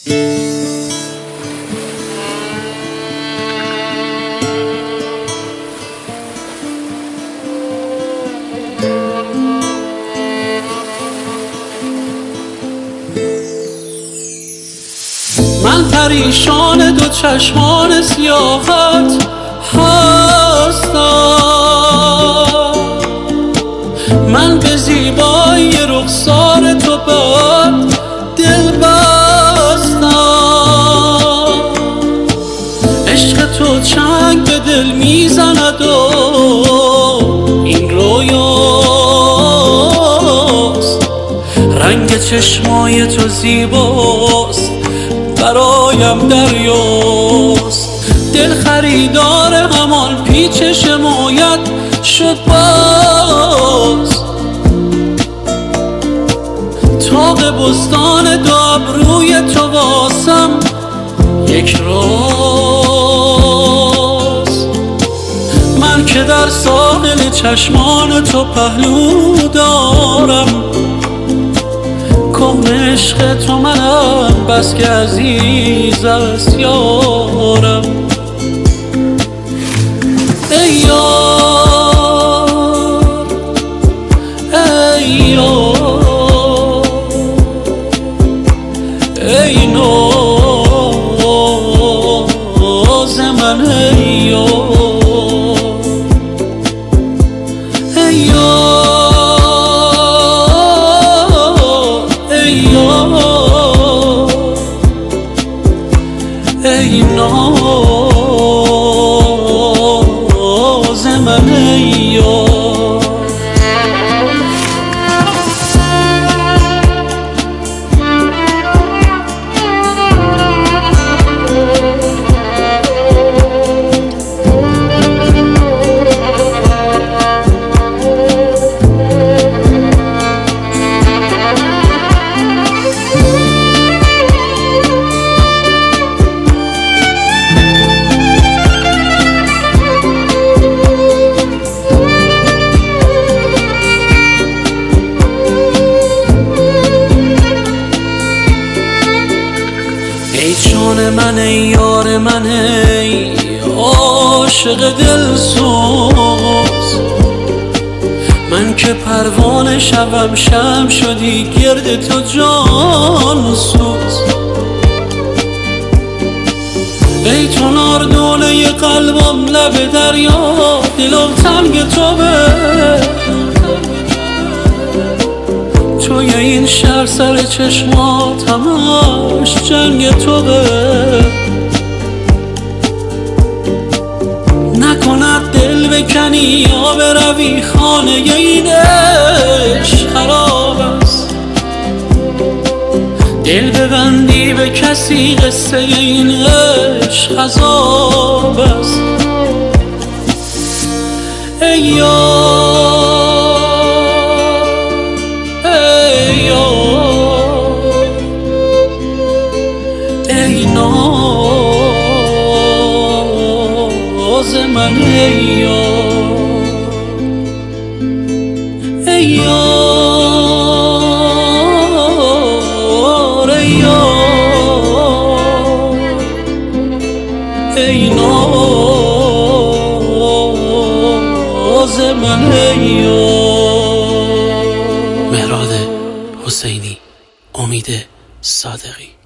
من پریشان دو چشمان سیاهت هستم، من به زیبایی رخسار تو بد دل بستم. عشق تو چنگ به دل میزند و این رویاست، رنگ چشمای تو زیباست برایم دریاست. دل خریدار همان پیچ شمایت شد باز، طاق بستان دو ابروی تو واسم یک راز. من که در ساحل چشمان تو پهلو دارم، کهن عشق تو منم بس که عزیز است یارم. ای یار ای یار ای ناز من ای یار ای یار ای یار ای ناز من ای یار. ای جان من ای یار من ای عاشق دلسوز، من که پروانه شبم شمع شدی گرد تو جان سوز. ای تو ناردونه قلبم لب دریا، دلم تنگ تو به توی این شهر سر چشمات همش جنگ تو به. نکند دل بکنی یا بروی خانه این عشق خراب است، دل ببندی به کسی قصه این عشق عذاب است. ای یار ای ناز من ای یار ای یار ای یار ای ناز من ای یار. مهراد حسینی، امید صادقی.